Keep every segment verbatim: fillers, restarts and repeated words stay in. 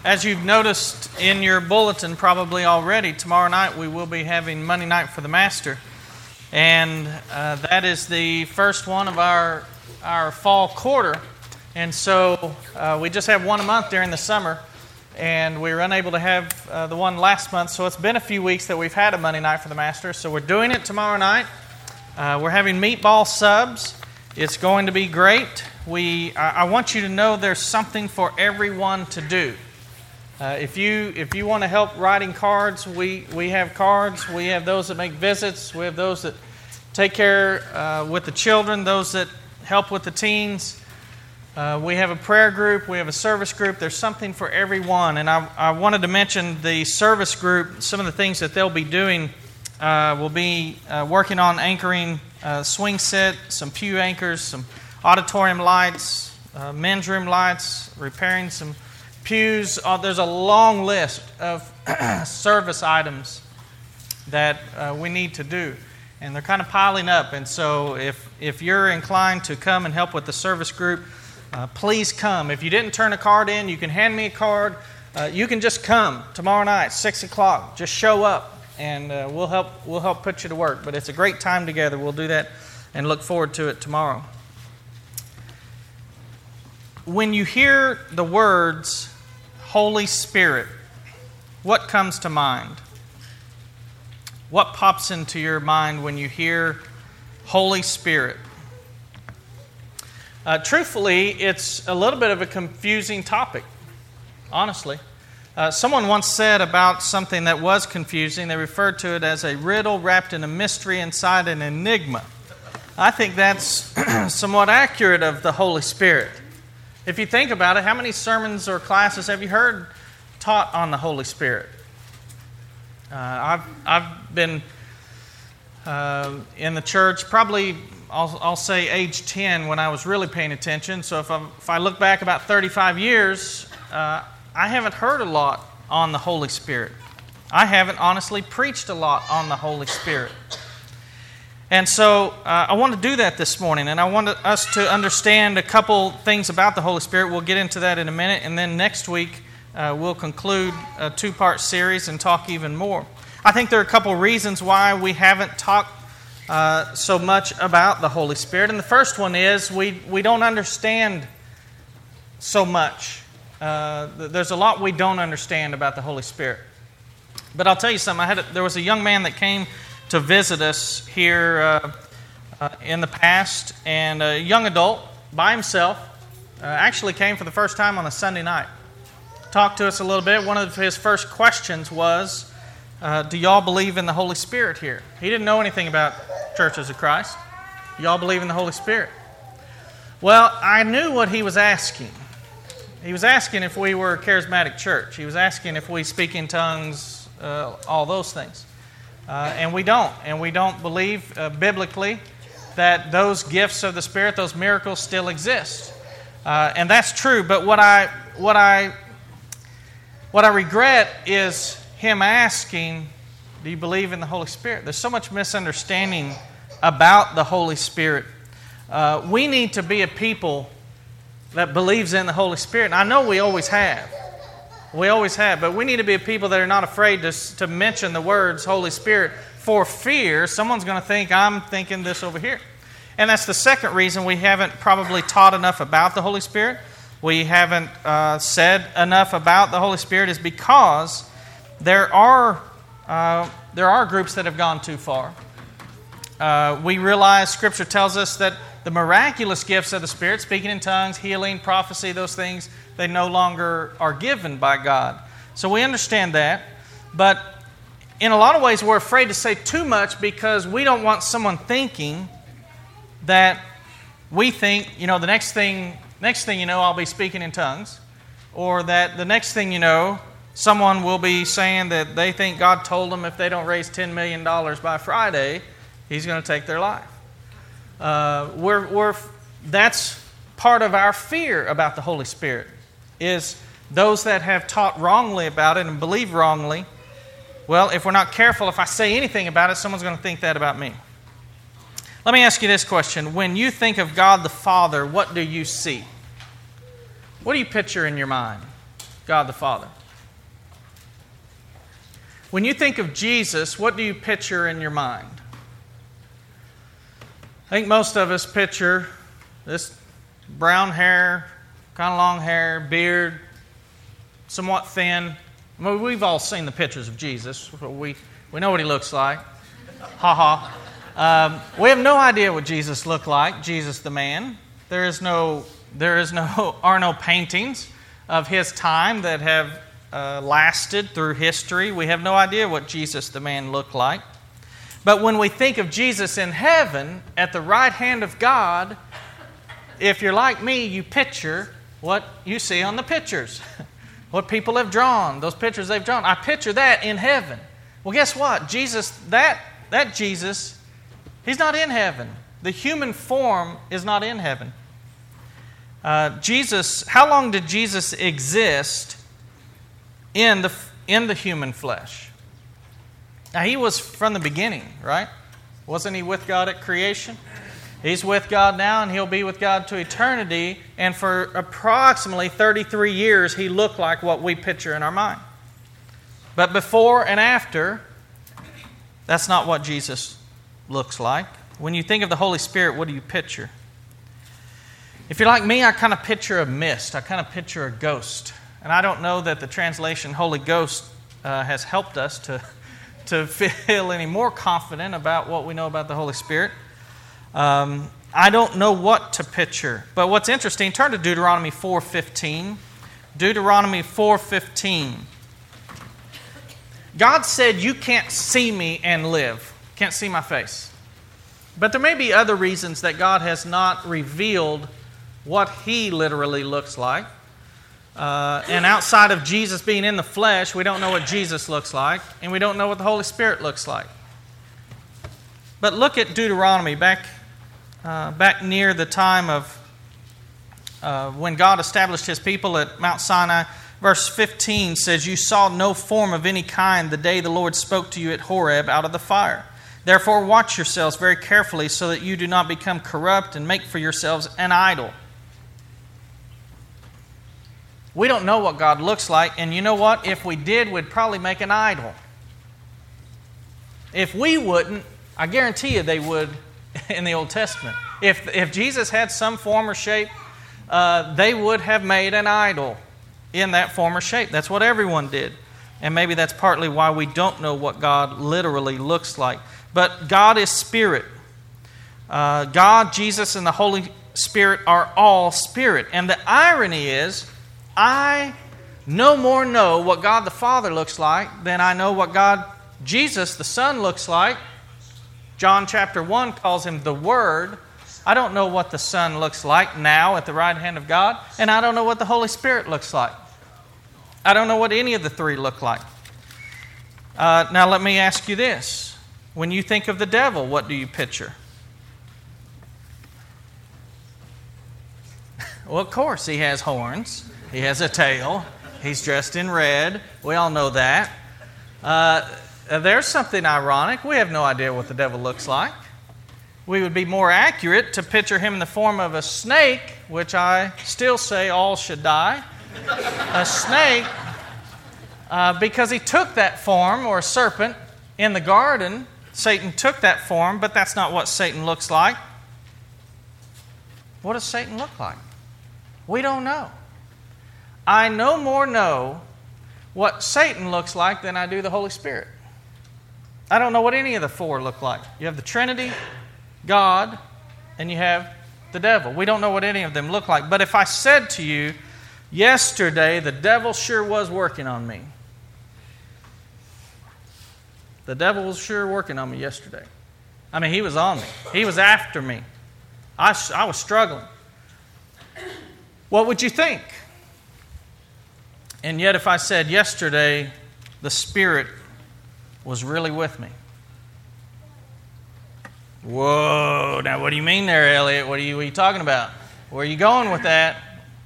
As you've noticed in your bulletin probably already, tomorrow night we will be having Monday Night for the Master. And uh, that is the first one of our, our fall quarter. And so uh, we just have one a month during the summer. And we were unable to have uh, the one last month. So it's been a few weeks that we've had a Monday Night for the Master. So we're doing it tomorrow night. Uh, we're having meatball subs. It's going to be great. We I, I want you to know there's something for everyone to do. Uh, if you if you want to help writing cards, we, we have cards. We have those that make visits. We have those that take care uh, with the children, those that help with the teens. Uh, we have a prayer group. We have a service group. There's something for everyone. And I, I wanted to mention the service group. Some of the things that they'll be doing uh, will be uh, working on anchoring uh, swing set, some pew anchors, some auditorium lights, uh, men's room lights, repairing some pews. Uh, there's a long list of service items that uh, we need to do, and they're kind of piling up. And so if if you're inclined to come and help with the service group, uh, please come. If you didn't turn a card in, you can hand me a card. Uh, you can just come tomorrow night, six o'clock. Just show up, and uh, we'll help we'll help put you to work. But it's a great time together. We'll do that and look forward to it tomorrow. When you hear the words Holy Spirit, what comes to mind? What pops into your mind when you hear Holy Spirit? Uh, truthfully, it's a little bit of a confusing topic, honestly. Uh, someone once said about something that was confusing, they referred to it as a riddle wrapped in a mystery inside an enigma. I think that's somewhat accurate of the Holy Spirit. If you think about it, how many sermons or classes have you heard taught on the Holy Spirit? Uh, I've I've been uh, in the church probably I'll, I'll say age ten when I was really paying attention. So if I if I look back about thirty-five years, uh, I haven't heard a lot on the Holy Spirit. I haven't honestly preached a lot on the Holy Spirit. And so uh, I want to do that this morning, and I want us to understand a couple things about the Holy Spirit. We'll get into that in a minute, and then next week uh, we'll conclude a two-part series and talk even more. I think there are a couple reasons why we haven't talked uh, so much about the Holy Spirit, and the first one is we, we don't understand so much. Uh, there's a lot we don't understand about the Holy Spirit. But I'll tell you something. I had a, there was a young man that came to visit us here uh, uh, in the past, and a young adult by himself uh, actually came for the first time on a Sunday night. Talked to us a little bit. One of his first questions was, uh, do y'all believe in the Holy Spirit here? He didn't know anything about Churches of Christ. Y'all believe in the Holy Spirit? Well, I knew what he was asking. He was asking if we were a charismatic church. He was asking if we speak in tongues, uh, all those things. Uh, and we don't. And we don't believe uh, biblically that those gifts of the Spirit, those miracles still exist. Uh, and that's true. But what I what I what I regret is him asking, do you believe in the Holy Spirit? There's so much misunderstanding about the Holy Spirit. Uh, we need to be a people that believes in the Holy Spirit. And I know we always have. We always have, but we need to be a people that are not afraid to, to mention the words Holy Spirit for fear someone's going to think I'm thinking this over here. And that's the second reason we haven't probably taught enough about the Holy Spirit. We haven't uh, said enough about the Holy Spirit is because there are uh, there are groups that have gone too far. Uh, we realize Scripture tells us that the miraculous gifts of the Spirit, speaking in tongues, healing, prophecy, those things, they no longer are given by God. So we understand that. But in a lot of ways, we're afraid to say too much because we don't want someone thinking that we think, you know, the next thing, next thing you know, I'll be speaking in tongues. Or that the next thing you know, someone will be saying that they think God told them if they don't raise ten million dollars by Friday, He's going to take their life. Uh, we're, we're, that's part of our fear about the Holy Spirit, is those that have taught wrongly about it and believe wrongly. Well, if we're not careful, if I say anything about it, someone's going to think that about me. Let me ask you this question. When you think of God the Father, what do you see? What do you picture in your mind? God the Father. When you think of Jesus, what do you picture in your mind? I think most of us picture this brown hair, kind of long hair, beard, somewhat thin. I mean, we've all seen the pictures of Jesus. We, we know what he looks like. Ha ha. Um, we have no idea what Jesus looked like, Jesus the man. There is no, there is no, are no paintings of his time that have uh, lasted through history. We have no idea what Jesus the man looked like. But when we think of Jesus in heaven, at the right hand of God, if you're like me, you picture what you see on the pictures, what people have drawn, those pictures they've drawn. I picture that in heaven. Well, guess what? Jesus, that, that Jesus, he's not in heaven. The human form is not in heaven. Uh, Jesus, how long did Jesus exist in the, in the human flesh? Now, he was from the beginning, right? Wasn't he with God at creation? He's with God now, and he'll be with God to eternity. And for approximately thirty-three years, he looked like what we picture in our mind. But before and after, that's not what Jesus looks like. When you think of the Holy Spirit, what do you picture? If you're like me, I kind of picture a mist. I kind of picture a ghost. And I don't know that the translation Holy Ghost uh, has helped us to... to feel any more confident about what we know about the Holy Spirit. Um, I don't know what to picture. But what's interesting, turn to Deuteronomy four fifteen. Deuteronomy four fifteen. God said, you can't see me and live. Can't see my face. But there may be other reasons that God has not revealed what He literally looks like. Uh, and outside of Jesus being in the flesh, we don't know what Jesus looks like, and we don't know what the Holy Spirit looks like. But look at Deuteronomy, back, uh, back near the time of uh, when God established His people at Mount Sinai. Verse fifteen says, you saw no form of any kind the day the Lord spoke to you at Horeb out of the fire. Therefore watch yourselves very carefully so that you do not become corrupt and make for yourselves an idol. We don't know what God looks like, and you know what? If we did, we'd probably make an idol. If we wouldn't, I guarantee you they would in the Old Testament. If, if Jesus had some form or shape, uh, they would have made an idol in that form or shape. That's what everyone did. And maybe that's partly why we don't know what God literally looks like. But God is Spirit. Uh, God, Jesus, and the Holy Spirit are all Spirit. And the irony is, I no more know what God the Father looks like than I know what God, Jesus the Son, looks like. John chapter one calls Him the Word. I don't know what the Son looks like now at the right hand of God, and I don't know what the Holy Spirit looks like. I don't know what any of the three look like. Uh, now let me ask you this. When you think of the devil, what do you picture? Well, of course, he has horns. He has a tail. He's dressed in red. We all know that. Uh, there's something ironic. We have no idea what the devil looks like. We would be more accurate to picture him in the form of a snake, which I still say all should die. A snake, uh, because he took that form, or a serpent, in the garden. Satan took that form, but that's not what Satan looks like. What does Satan look like? We don't know. I no more know what Satan looks like than I do the Holy Spirit. I don't know what any of the four look like. You have the Trinity, God, and you have the devil. We don't know what any of them look like. But if I said to you, yesterday the devil sure was working on me. The devil was sure working on me yesterday. I mean, he was on me. He was after me. I, I was struggling. What would you think? And yet if I said yesterday the Spirit was really with me. Whoa, now what do you mean there, Elliot? What are you, what are you talking about? Where are you going with that?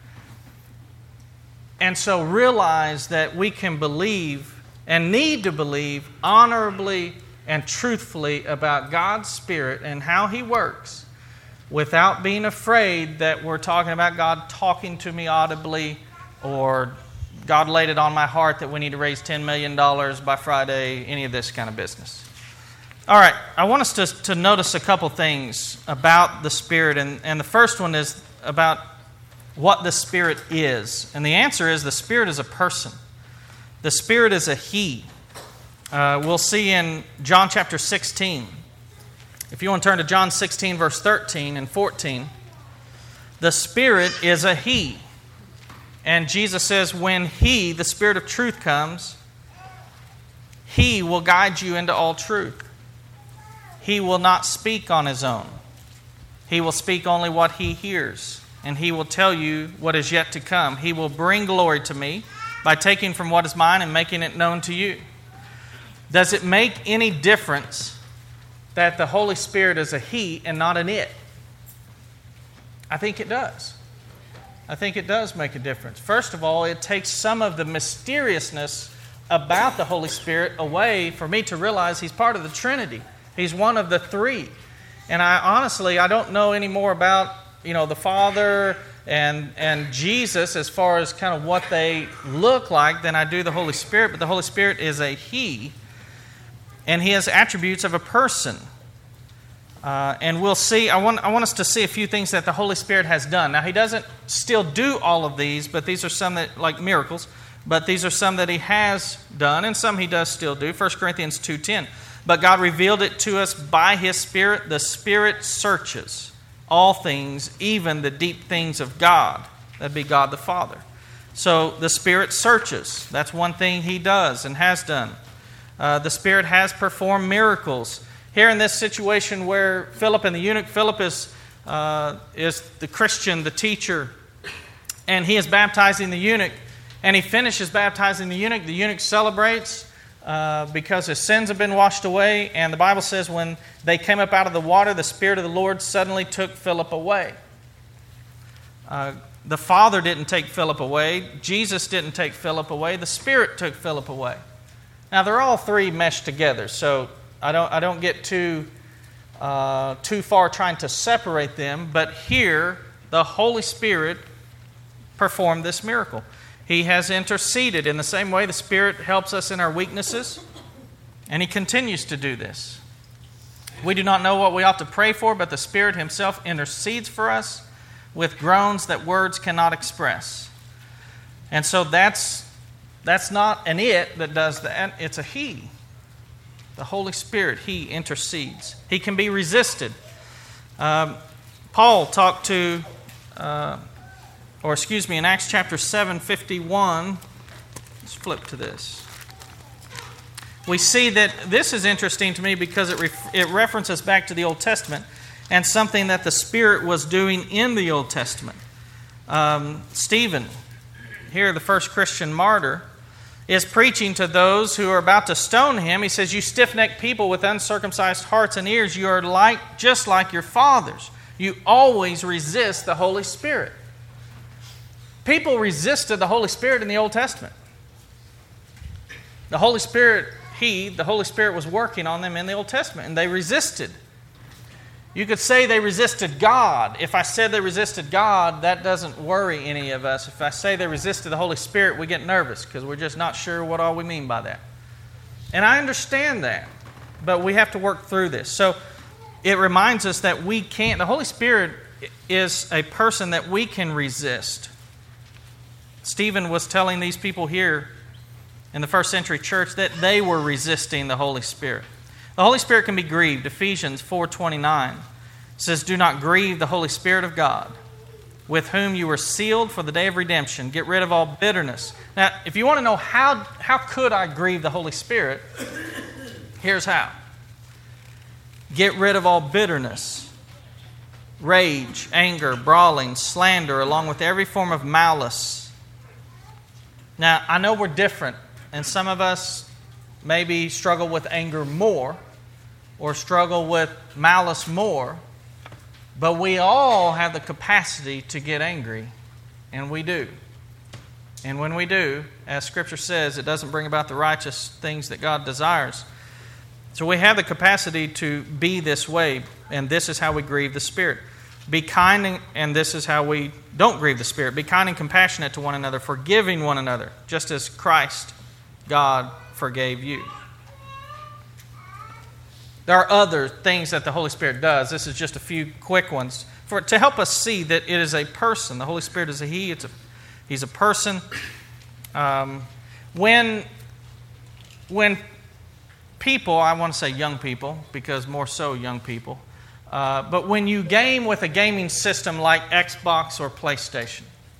And so realize that we can believe and need to believe honorably and truthfully about God's Spirit and how He works without being afraid that we're talking about God talking to me audibly or God laid it on my heart that we need to raise ten million dollars by Friday, any of this kind of business. All right, I want us to, to notice a couple things about the Spirit, and, and the first one is about what the Spirit is. And the answer is the Spirit is a person. The Spirit is a He. Uh, we'll see in John chapter sixteen. If you want to turn to John sixteen, verse thirteen and fourteen, the Spirit is a He. And Jesus says, when He, the Spirit of truth, comes, He will guide you into all truth. He will not speak on His own. He will speak only what He hears, and He will tell you what is yet to come. He will bring glory to me by taking from what is mine and making it known to you. Does it make any difference that the Holy Spirit is a He and not an it? I think it does. I think it does make a difference. First of all, it takes some of the mysteriousness about the Holy Spirit away for me to realize He's part of the Trinity. He's one of the three. And I honestly, I don't know any more about, you know, the Father and and Jesus as far as kind of what they look like than I do the Holy Spirit. But the Holy Spirit is a He, and He has attributes of a person. Uh, and we'll see, I want, I want us to see a few things that the Holy Spirit has done. Now, He doesn't still do all of these, but these are some that, like miracles, but these are some that He has done, and some He does still do. First Corinthians two ten. But God revealed it to us by His Spirit. The Spirit searches all things, even the deep things of God. That'd be God the Father. So the Spirit searches. That's one thing He does and has done. Uh, the Spirit has performed miracles. Here in this situation where Philip and the eunuch, Philip is, uh, is the Christian, the teacher, and he is baptizing the eunuch, and he finishes baptizing the eunuch. The eunuch celebrates uh, because his sins have been washed away, and the Bible says when they came up out of the water, the Spirit of the Lord suddenly took Philip away. Uh, the Father didn't take Philip away. Jesus didn't take Philip away. The Spirit took Philip away. Now, they're all three meshed together, so I don't I don't get too uh, too far trying to separate them, but here the Holy Spirit performed this miracle. He has interceded in the same way the Spirit helps us in our weaknesses, and He continues to do this. We do not know what we ought to pray for, but the Spirit Himself intercedes for us with groans that words cannot express. And so that's that's not an it that does that, it's a He. The Holy Spirit, He intercedes. He can be resisted. Um, Paul talked to, uh, or excuse me, in Acts chapter seven, fifty-one, let's flip to this. We see that this is interesting to me because it, ref- it references back to the Old Testament and something that the Spirit was doing in the Old Testament. Um, Stephen, here the first Christian martyr, is preaching to those who are about to stone him. He says, you stiff-necked people with uncircumcised hearts and ears, you are like just like your fathers. You always resist the Holy Spirit. People resisted the Holy Spirit in the Old Testament. The Holy Spirit, He, the Holy Spirit was working on them in the Old Testament, and they resisted. You could say they resisted God. If I said they resisted God, that doesn't worry any of us. If I say they resisted the Holy Spirit, we get nervous because we're just not sure what all we mean by that. And I understand that, but we have to work through this. So it reminds us that we can't, the Holy Spirit is a person that we can resist. Stephen was telling these people here in the first century church that they were resisting the Holy Spirit. The Holy Spirit can be grieved. Ephesians four twenty-nine says, do not grieve the Holy Spirit of God, with whom you were sealed for the day of redemption. Get rid of all bitterness. Now, if you want to know how, how could I grieve the Holy Spirit, here's how. Get rid of all bitterness, rage, anger, brawling, slander, along with every form of malice. Now, I know we're different, and some of us maybe struggle with anger more or struggle with malice more, but we all have the capacity to get angry, and we do. And when we do, as Scripture says, it doesn't bring about the righteous things that God desires. So we have the capacity to be this way, and this is how we grieve the Spirit. Be kind, and, and this is how we don't grieve the Spirit. Be kind and compassionate to one another, forgiving one another, just as Christ, God, forgave you. There are other things that the Holy Spirit does. This is just a few quick ones for to help us see that it is a person. The Holy Spirit is a He. It's a He's a person. Um, when when people, I want to say young people, because more so young people, uh, but when you game with a gaming system like Xbox or PlayStation,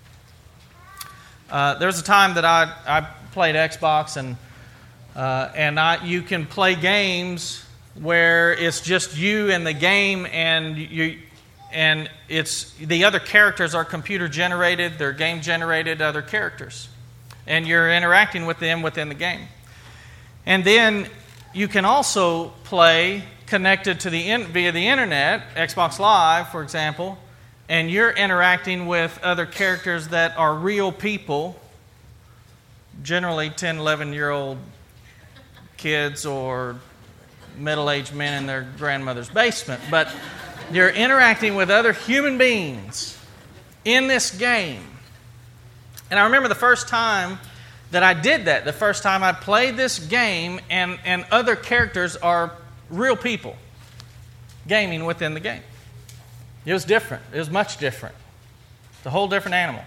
uh, there was a time that I I played Xbox, and uh, and I you can play games where it's just you and the game, and you and it's the other characters are computer generated, they're game generated other characters, and you're interacting with them within the game. And then you can also play connected to the in, via the internet, Xbox Live, for example, and you're interacting with other characters that are real people, generally ten, eleven-year-old kids or middle-aged men in their grandmother's basement. But you're interacting with other human beings in this game. And I remember the first time that I did that, the first time I played this game, and, and other characters are real people gaming within the game. It was different. It was much different. It's a whole different animal.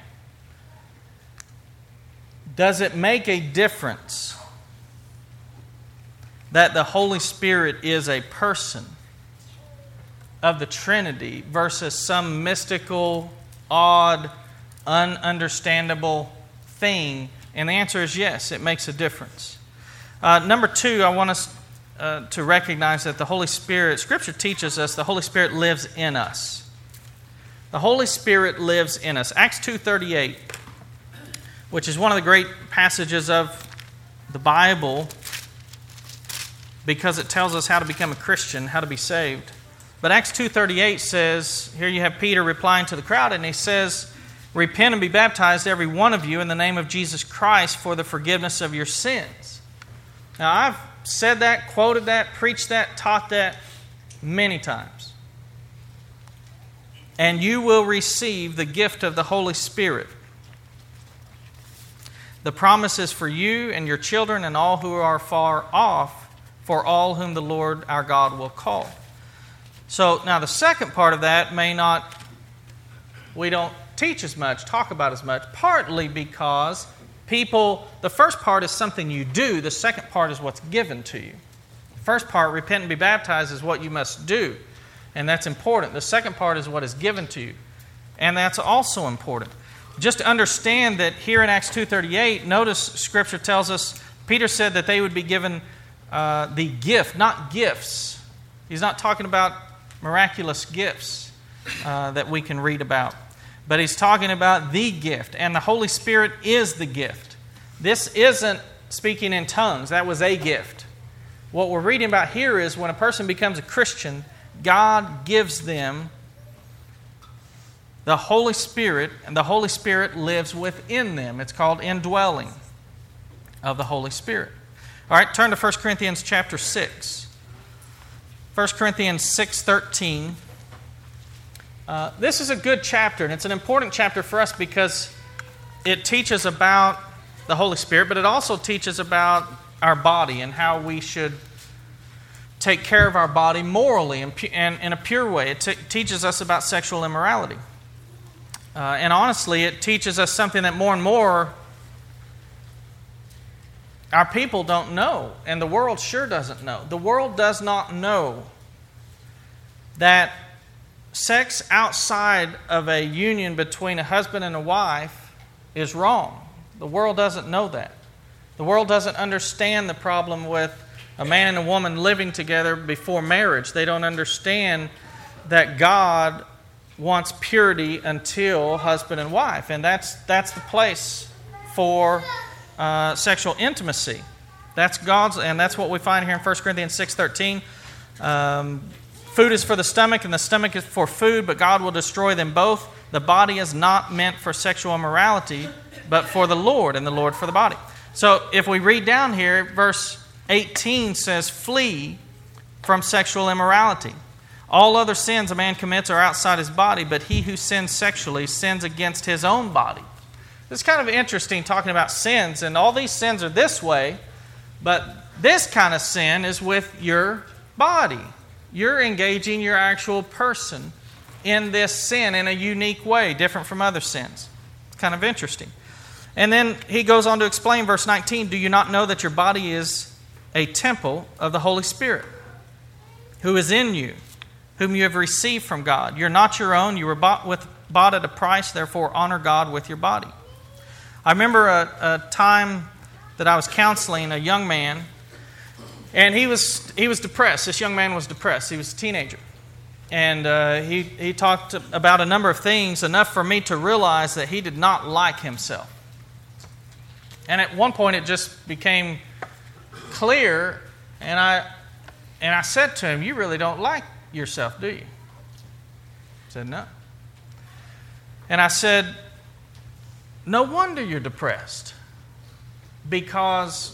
Does it make a difference that the Holy Spirit is a person of the Trinity versus some mystical, odd, ununderstandable thing? And the answer is yes, it makes a difference. Uh, number two, I want us uh, to recognize that the Holy Spirit, Scripture teaches us the Holy Spirit lives in us. The Holy Spirit lives in us. Acts two thirty-eight, which is one of the great passages of the Bible, because it tells us how to become a Christian, how to be saved. But Acts two thirty-eight says, here you have Peter replying to the crowd, and he says, repent and be baptized, every one of you, in the name of Jesus Christ for the forgiveness of your sins. Now, I've said that, quoted that, preached that, taught that many times. And you will receive the gift of the Holy Spirit. The promise is for you and your children and all who are far off, for all whom the Lord our God will call. So now the second part of that may not, we don't teach as much, talk about as much, partly because people, the first part is something you do, the second part is what's given to you. The first part, repent and be baptized, is what you must do, and that's important. The second part is what is given to you, and that's also important. Just to understand that here in Acts two thirty-eight, notice Scripture tells us, Peter said that they would be given Uh, the gift, not gifts. He's not talking about miraculous gifts uh, that we can read about. But he's talking about the gift. And the Holy Spirit is the gift. This isn't speaking in tongues. That was a gift. What we're reading about here is when a person becomes a Christian, God gives them the Holy Spirit, and the Holy Spirit lives within them. It's called indwelling of the Holy Spirit. All right, turn to First Corinthians chapter six. First Corinthians six thirteen. Uh, this is a good chapter, and it's an important chapter for us because it teaches about the Holy Spirit, but it also teaches about our body and how we should take care of our body morally and, and in a pure way. It t- teaches us about sexual immorality. Uh, and honestly, it teaches us something that more and more our people don't know, and the world sure doesn't know. The world does not know that sex outside of a union between a husband and a wife is wrong. The world doesn't know that. The world doesn't understand the problem with a man and a woman living together before marriage. They don't understand that God wants purity until husband and wife, and that's that's the place for Uh, sexual intimacy. That's God's, and that's what we find here in First Corinthians six thirteen. Um, food is for the stomach, and the stomach is for food, but God will destroy them both. The body is not meant for sexual immorality, but for the Lord, and the Lord for the body. So if we read down here, verse eighteen says, flee from sexual immorality. All other sins a man commits are outside his body, but he who sins sexually sins against his own body. It's kind of interesting talking about sins, and all these sins are this way, but this kind of sin is with your body. You're engaging your actual person in this sin in a unique way, different from other sins. It's kind of interesting. And then he goes on to explain, verse nineteen, do you not know that your body is a temple of the Holy Spirit, who is in you, whom you have received from God? You're not your own. You were bought with bought at a price. Therefore, honor God with your body. I remember a, a time that I was counseling a young man, and he was he was depressed. This young man was depressed. He was a teenager, and uh, he he talked about a number of things, enough for me to realize that he did not like himself. And at one point, it just became clear, and I and I said to him, "You really don't like yourself, do you?" He said, "No." And I said, "No wonder you're depressed, because,"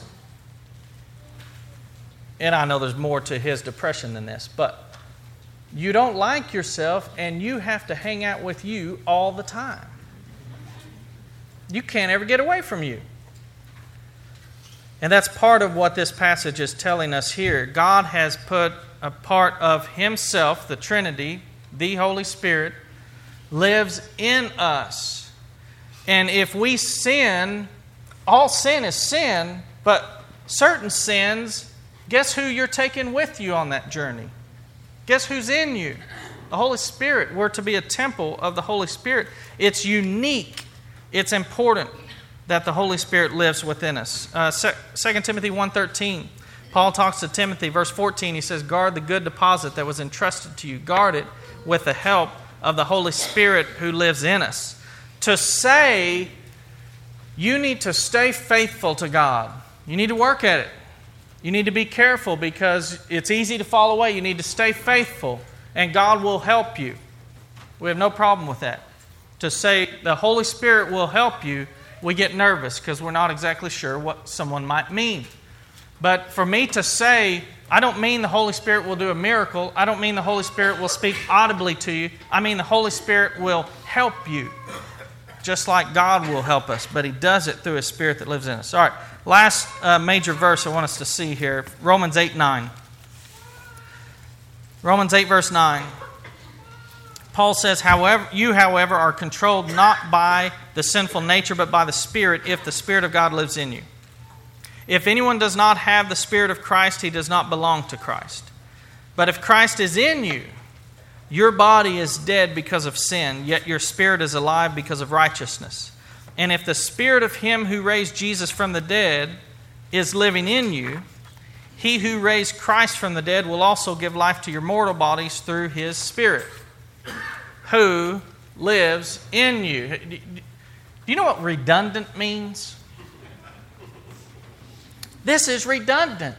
and I know there's more to his depression than this, but you don't like yourself, and you have to hang out with you all the time. You can't ever get away from you." And that's part of what this passage is telling us here. God has put a part of Himself, the Trinity, the Holy Spirit, lives in us. And if we sin, all sin is sin, but certain sins, guess who you're taking with you on that journey? Guess who's in you? The Holy Spirit. We're to be a temple of the Holy Spirit. It's unique. It's important that the Holy Spirit lives within us. Uh, Second Timothy one thirteen, Paul talks to Timothy, verse fourteen, he says, guard the good deposit that was entrusted to you. Guard it with the help of the Holy Spirit who lives in us. To say, you need to stay faithful to God. You need to work at it. You need to be careful because it's easy to fall away. You need to stay faithful, and God will help you. We have no problem with that. To say the Holy Spirit will help you, we get nervous because we're not exactly sure what someone might mean. But for me to say, I don't mean the Holy Spirit will do a miracle. I don't mean the Holy Spirit will speak audibly to you. I mean the Holy Spirit will help you, just like God will help us. But He does it through His Spirit that lives in us. All right, last uh, major verse I want us to see here, Romans eight nine. Romans eight, verse nine. Paul says, "However, you, however, are controlled not by the sinful nature, but by the Spirit, if the Spirit of God lives in you. If anyone does not have the Spirit of Christ, he does not belong to Christ. But if Christ is in you, your body is dead because of sin, yet your spirit is alive because of righteousness. And if the Spirit of Him who raised Jesus from the dead is living in you, He who raised Christ from the dead will also give life to your mortal bodies through His Spirit, who lives in you." Do you know what redundant means? This is redundant.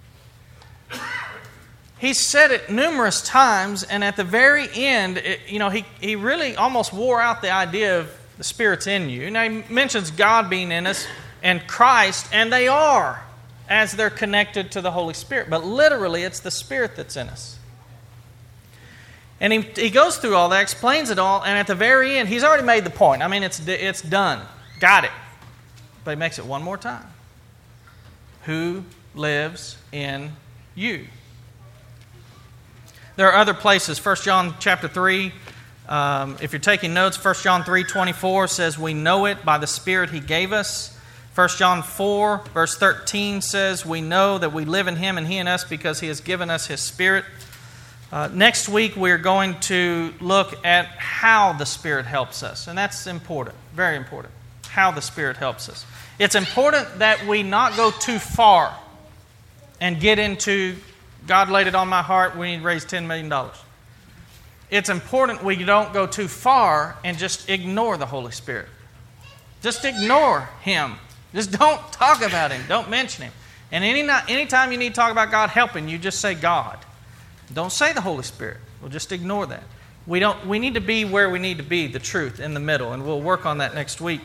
He said it numerous times, and at the very end, it, you know, he, he really almost wore out the idea of the Spirit's in you. Now, he mentions God being in us and Christ, and they are, as they're connected to the Holy Spirit. But literally, it's the Spirit that's in us. And he, he goes through all that, explains it all, and at the very end, he's already made the point. I mean, it's it's done. Got it. But he makes it one more time. Who lives in you? There are other places. First John chapter three, um, if you're taking notes, First John three twenty-four says, we know it by the Spirit He gave us. First John four, verse thirteen says, we know that we live in Him and He in us because He has given us His Spirit. Uh, next week, we're going to look at how the Spirit helps us. And that's important, very important, how the Spirit helps us. It's important that we not go too far and get into, God laid it on my heart, we need to raise ten million dollars. It's important we don't go too far and just ignore the Holy Spirit. Just ignore Him. Just don't talk about Him. Don't mention Him. And any anytime you need to talk about God helping you, just say God. Don't say the Holy Spirit. We'll just ignore that. We don't. We need to be where we need to be, the truth, in the middle, and we'll work on that next week.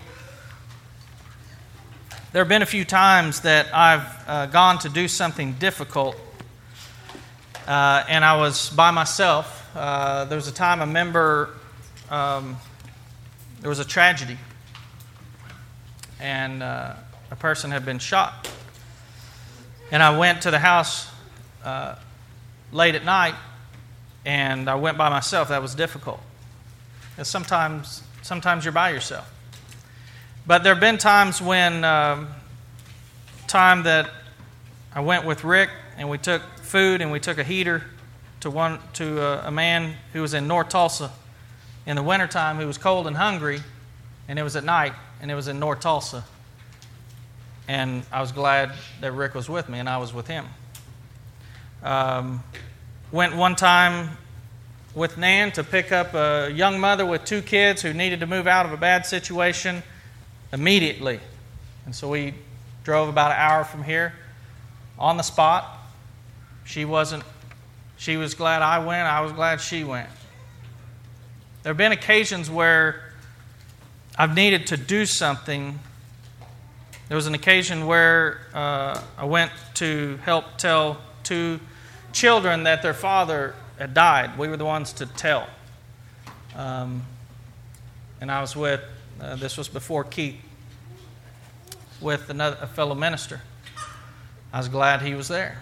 There have been a few times that I've uh, gone to do something difficult, uh, and I was by myself. Uh, there was a time I remember um, there was a tragedy, and uh, a person had been shot. And I went to the house uh, late at night, and I went by myself. That was difficult. Because sometimes, sometimes you're by yourself. But there have been times when, um, time that I went with Rick, and we took food and we took a heater to one to a, a man who was in North Tulsa in the wintertime who was cold and hungry, and it was at night, and it was in North Tulsa. And I was glad that Rick was with me, and I was with him. Um, went one time with Nan to pick up a young mother with two kids who needed to move out of a bad situation immediately. And so we drove about an hour from here on the spot. She wasn't, she was glad I went, I was glad she went. There have been occasions where I've needed to do something. There was an occasion where uh, I went to help tell two children that their father had died. We were the ones to tell. Um, and I was with, uh, this was before Keith, with another, a fellow minister. I was glad he was there.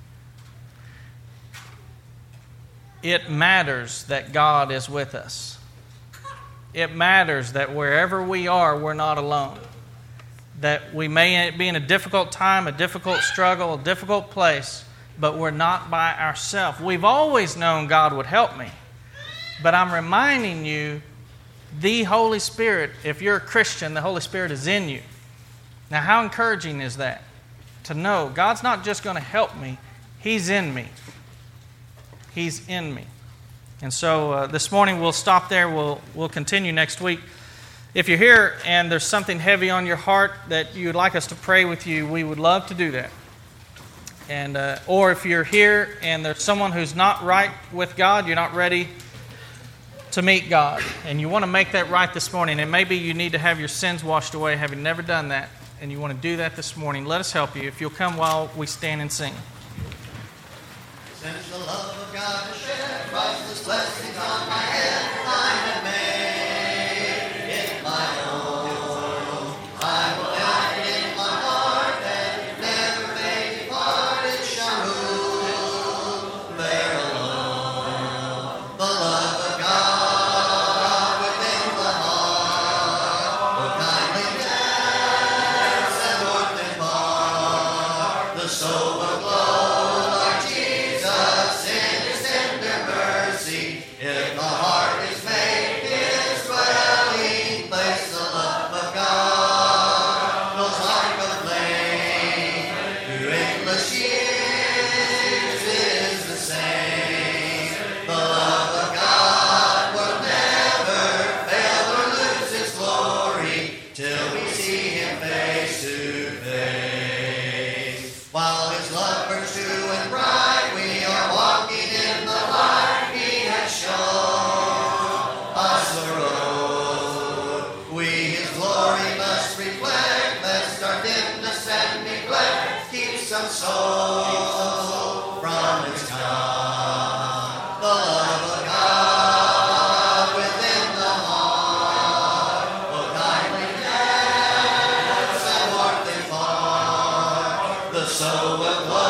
It matters that God is with us. It matters that wherever we are, we're not alone. That we may be in a difficult time, a difficult struggle, a difficult place, but we're not by ourselves. We've always known God would help me. But I'm reminding you, the Holy Spirit, if you're a Christian, the Holy Spirit is in you. Now, how encouraging is that? To know God's not just going to help me, He's in me. He's in me. And so uh, this morning we'll stop there. We'll, we'll continue next week. If you're here and there's something heavy on your heart that you would like us to pray with you, we would love to do that. And uh, or if you're here and there's someone who's not right with God, you're not ready to meet God, and you want to make that right this morning, and maybe you need to have your sins washed away, having never done that, and you want to do that this morning, let us help you. If you'll come while we stand and sing. Since the love of God has shed priceless blessings on my head, I have made it my own. I will hide it in my heart and never may depart. It shall rule there alone. The love of God within the heart will kindly dance and warmth impart. The soul will glow. If the heart is made His dwelling place, the love of God knows like a flame. Through endless years is the same. The love of God will never fail or lose its glory till we see Him face to face. While His love burns true and bright, we are walking in the light. Show us the road we His glory must reflect, lest our dimness and neglect keep some soul from its God. The love of God within the heart will kindly dance and warmth impart. The soul will glow.